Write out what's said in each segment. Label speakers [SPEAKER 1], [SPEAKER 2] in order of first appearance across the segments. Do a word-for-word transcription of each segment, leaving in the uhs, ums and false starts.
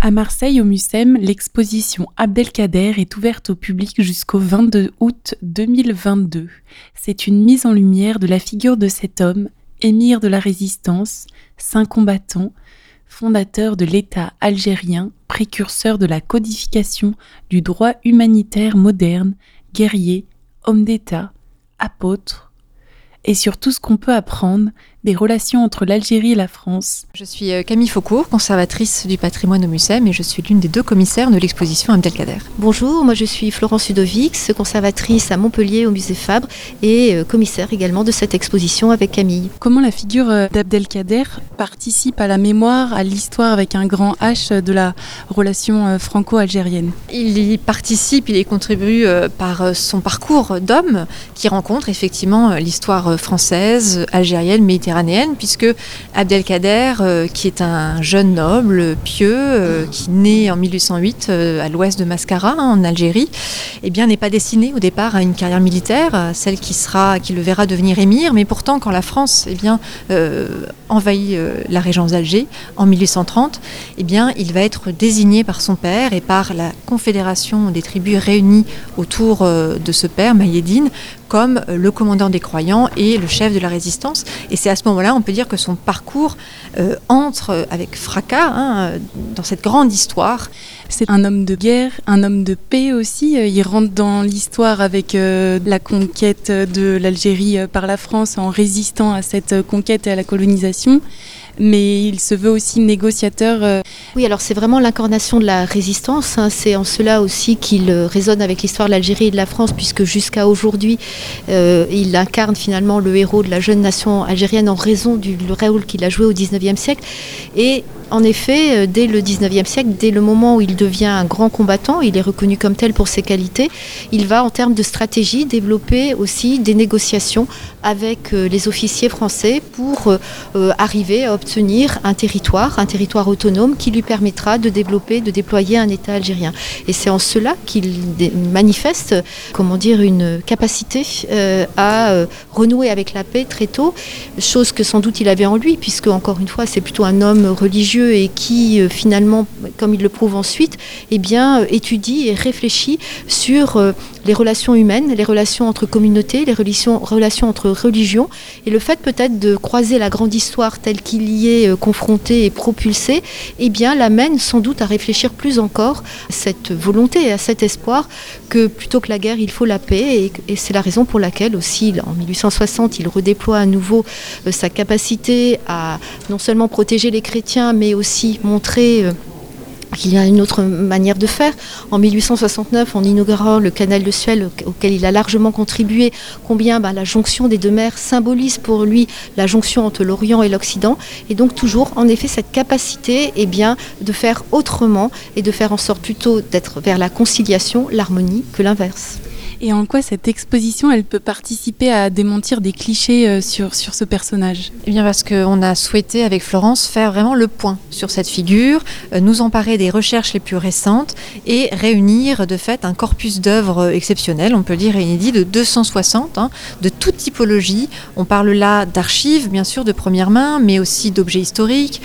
[SPEAKER 1] À Marseille, au Mucem, l'exposition Abdelkader est ouverte au public jusqu'au vingt-deux août deux mille vingt-deux. C'est une mise en lumière de la figure de cet homme, émir de la résistance, saint combattant, fondateur de l'État algérien, précurseur de la codification du droit humanitaire moderne, guerrier, homme d'État, apôtre, et sur tout ce qu'on peut apprendre des relations entre l'Algérie et la France.
[SPEAKER 2] Je suis Camille Faucourt, conservatrice du patrimoine au Mucem, et je suis l'une des deux commissaires de l'exposition Abdelkader.
[SPEAKER 3] Bonjour, moi je suis Florence Ludovics, conservatrice à Montpellier au musée Fabre et commissaire également de cette exposition avec Camille.
[SPEAKER 1] Comment la figure d'Abdelkader participe à la mémoire, à l'histoire avec un grand H de la relation franco-algérienne ?
[SPEAKER 2] Il y participe, il y contribue par son parcours d'homme qui rencontre effectivement l'histoire française, algérienne, méditerranéenne, puisque Abdelkader, euh, qui est un jeune noble pieux, euh, qui naît en mille huit cent huit euh, à l'ouest de Mascara, hein, en Algérie, eh bien, n'est pas destiné au départ à une carrière militaire, celle qui, sera, qui le verra devenir émir, mais pourtant quand la France eh bien, euh, envahit euh, la région d'Alger en mille huit cent trente, eh bien, il va être désigné par son père et par la confédération des tribus réunies autour euh, de ce père, Maïeddine, comme le commandant des croyants et le chef de la résistance. Et c'est à ce moment-là, on peut dire que son parcours euh, entre avec fracas hein, dans cette grande histoire.
[SPEAKER 1] C'est un homme de guerre, un homme de paix aussi. Il rentre dans l'histoire avec euh, la conquête de l'Algérie par la France en résistant à cette conquête et à la colonisation. Mais il se veut aussi négociateur.
[SPEAKER 3] Oui, alors c'est vraiment l'incarnation de la résistance. Hein. C'est en cela aussi qu'il résonne avec l'histoire de l'Algérie et de la France, puisque jusqu'à aujourd'hui, euh, il incarne finalement le héros de la jeune nation algérienne en raison du rôle qu'il a joué au dix-neuvième siècle. Et en effet, dès le dix-neuvième siècle, dès le moment où il devient un grand combattant, il est reconnu comme tel pour ses qualités, il va en termes de stratégie développer aussi des négociations avec les officiers français pour euh, arriver à obtenir un territoire, un territoire autonome qui lui permettra de développer, de déployer un État algérien. Et c'est en cela qu'il manifeste, comment dire, une capacité euh, à euh, renouer avec la paix très tôt, chose que sans doute il avait en lui, puisque encore une fois, c'est plutôt un homme religieux et qui euh, finalement, comme il le prouve ensuite, eh bien, euh, étudie et réfléchit sur euh, les relations humaines, les relations entre communautés, les relations, relations entre religions, et le fait peut-être de croiser la grande histoire telle qu'il y est euh, confronté et propulsé, eh bien, l'amène sans doute à réfléchir plus encore à cette volonté et à cet espoir que plutôt que la guerre, il faut la paix, et, et c'est la raison pour laquelle aussi, en mille huit cent soixante, il redéploie à nouveau euh, sa capacité à non seulement protéger les chrétiens, mais aussi montrer... Euh, qu'il y a une autre manière de faire. En mille huit cent soixante-neuf, en inaugurant le canal de Suez, auquel il a largement contribué, combien bah, la jonction des deux mers symbolise pour lui la jonction entre l'Orient et l'Occident, et donc toujours, en effet, cette capacité eh bien, de faire autrement et de faire en sorte plutôt d'être vers la conciliation, l'harmonie, que l'inverse.
[SPEAKER 1] Et en quoi cette exposition, elle peut participer à démentir des clichés sur, sur ce personnage ?
[SPEAKER 2] Eh bien parce qu'on a souhaité avec Florence faire vraiment le point sur cette figure, euh, nous emparer des recherches les plus récentes et réunir de fait un corpus d'œuvres exceptionnelles, on peut dire inédit, de deux cent soixante, hein, de toute typologie. On parle là d'archives, bien sûr, de première main, mais aussi d'objets historiques,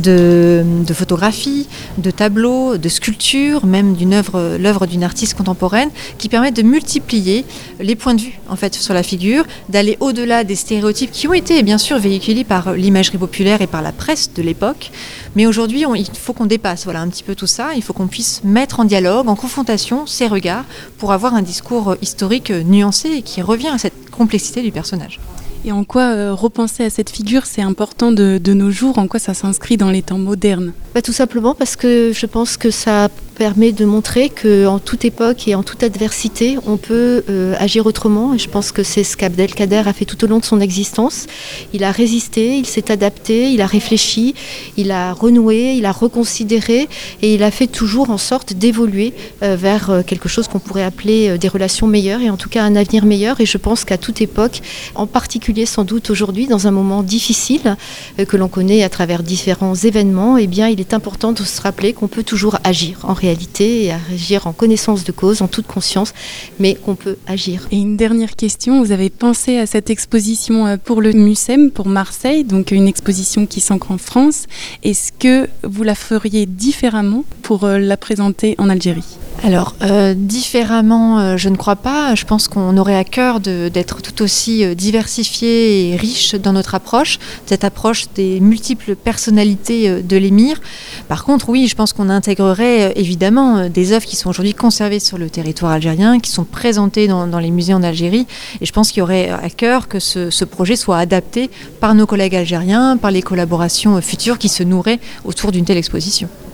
[SPEAKER 2] de, de photographies, de tableaux, de sculptures, même d'une œuvre, l'œuvre d'une artiste contemporaine, qui permettent de multiplier les points de vue en fait sur la figure, d'aller au-delà des stéréotypes qui ont été bien sûr véhiculés par l'imagerie populaire et par la presse de l'époque, mais aujourd'hui on, il faut qu'on dépasse voilà, un petit peu tout ça, il faut qu'on puisse mettre en dialogue, en confrontation ces regards pour avoir un discours historique nuancé et qui revient à cette complexité du personnage.
[SPEAKER 1] Et en quoi euh, repenser à cette figure, c'est important de, de nos jours, en quoi ça s'inscrit dans les temps modernes ?
[SPEAKER 3] Bah, tout simplement parce que je pense que ça permet de montrer qu'en toute époque et en toute adversité, on peut euh, agir autrement. Et je pense que c'est ce qu'Abdelkader a fait tout au long de son existence. Il a résisté, il s'est adapté, il a réfléchi, il a renoué, il a reconsidéré et il a fait toujours en sorte d'évoluer euh, vers euh, quelque chose qu'on pourrait appeler euh, des relations meilleures et en tout cas un avenir meilleur. Et je pense qu'à toute époque, en particulier sans doute aujourd'hui, dans un moment difficile euh, que l'on connaît à travers différents événements, eh bien, il est important de se rappeler qu'on peut toujours agir en réalité. réalité et à agir en connaissance de cause, en toute conscience, mais qu'on peut agir.
[SPEAKER 1] Et une dernière question, vous avez pensé à cette exposition pour le MUSEM, pour Marseille, donc une exposition qui s'ancre en France. Est-ce que vous la feriez différemment pour la présenter en Algérie ?
[SPEAKER 2] Alors, euh, différemment, euh, je ne crois pas. Je pense qu'on aurait à cœur de, d'être tout aussi euh, diversifié et riche dans notre approche, cette approche des multiples personnalités euh, de l'émir. Par contre, oui, je pense qu'on intégrerait euh, évidemment euh, des œuvres qui sont aujourd'hui conservées sur le territoire algérien, qui sont présentées dans, dans les musées en Algérie. Et je pense qu'il y aurait à cœur que ce, ce projet soit adapté par nos collègues algériens, par les collaborations euh, futures qui se nourraient autour d'une telle exposition.